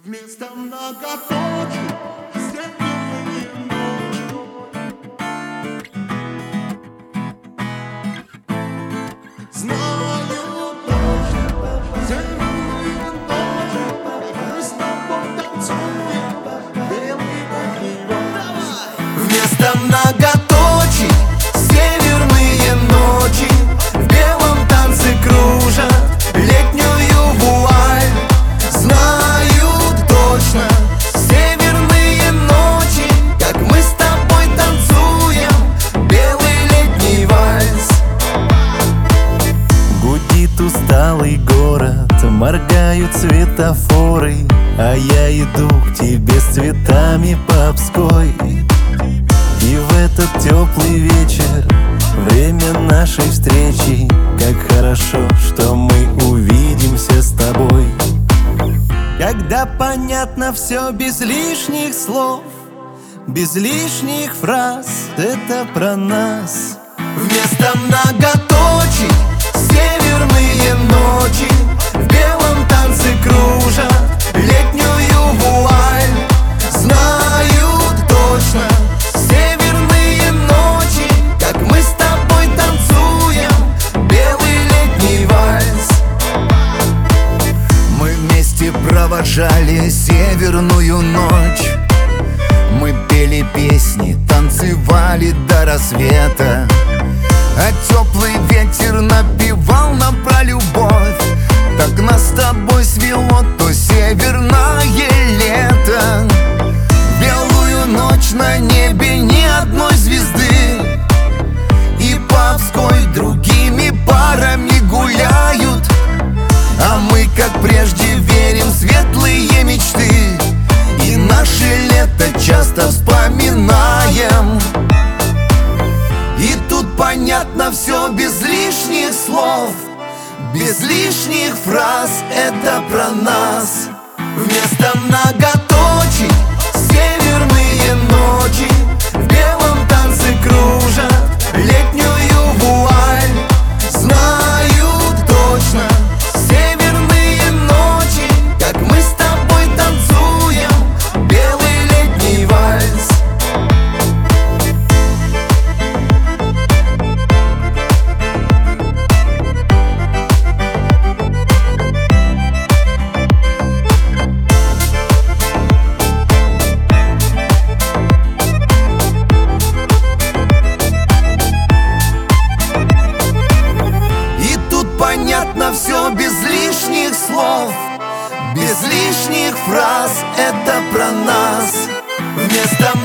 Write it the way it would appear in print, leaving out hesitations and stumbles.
Вместо многоточий северные ночи. Знаю точно, северные ночи, как мы с тобой танцуем белый мотив. Вместо многоточий северные ночи в белом танце кружат летнюю вуаль. Знаю точно, северные ночи, как мы с тобой танцуем белый летний вальс. Гудит усталый город, моргают светофоры, а я иду к тебе с цветами по Обской. И в этот теплый вечер, время нашей встречи, как хорошо, что мы увидимся с тобой. Когда понятно все без лишних слов, без лишних фраз, это про нас. Вместо многоточий северные ночи в белом танце кружат летнюю вуаль. Знаю точно, северные ночи, как мы с тобой танцуем белый летний вальс. Мы вместе провожали северную ночь. Мы пели песни, танцевали до рассвета, а теплый ветер напевал нам про любовь. Так нас с тобой свело то северное лето. Белую ночь на небе ни одной звезды, и по Обской другими парами гуляют. А мы, как прежде, верим в светлые мечты, и наше лето часто вспоминаем. И тут понятно все без лишних слов, без лишних фраз, это про нас. Вместо многоточий северные ночи в белом танце кружат летнюю вуаль. Знаю точно, северные ночи, как мы с тобой танцуем белый летний вальс. Понятно все без лишних слов, без лишних фраз, это про нас. Вместо